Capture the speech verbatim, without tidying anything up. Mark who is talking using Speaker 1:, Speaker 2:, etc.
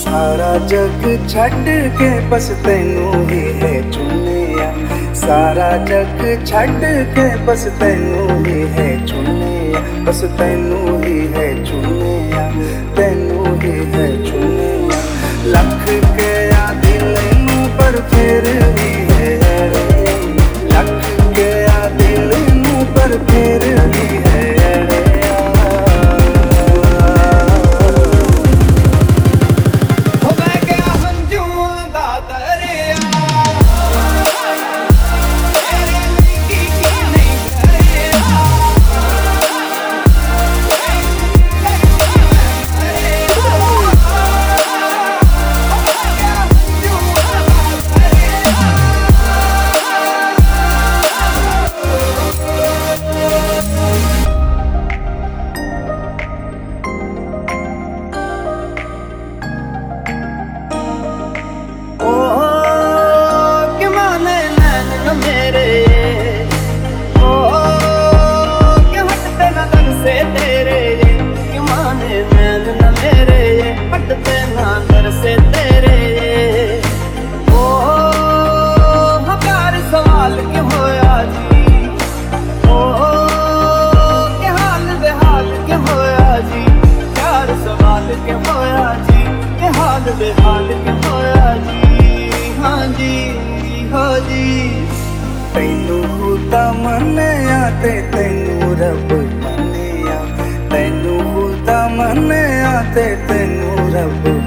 Speaker 1: सारा जग छड्ड के बस तैनू ही है चुनिया, सारा जग छड्ड के बस तैनू ही है चुनिया, बस तैनू ही है चुनिया, तैनू ही है चुनिया। लख के आ दिल नू पर फिर भी है अड़े, लख के आ दिल नू पर फिर भी है अड़े।
Speaker 2: बेहाल क्यों होया जी, हाँ जी हो जी।
Speaker 1: तैनू खुदा मन्निया ते तैनू रब मन्निया, तैनू खुदा मन्निया ते तैनू रब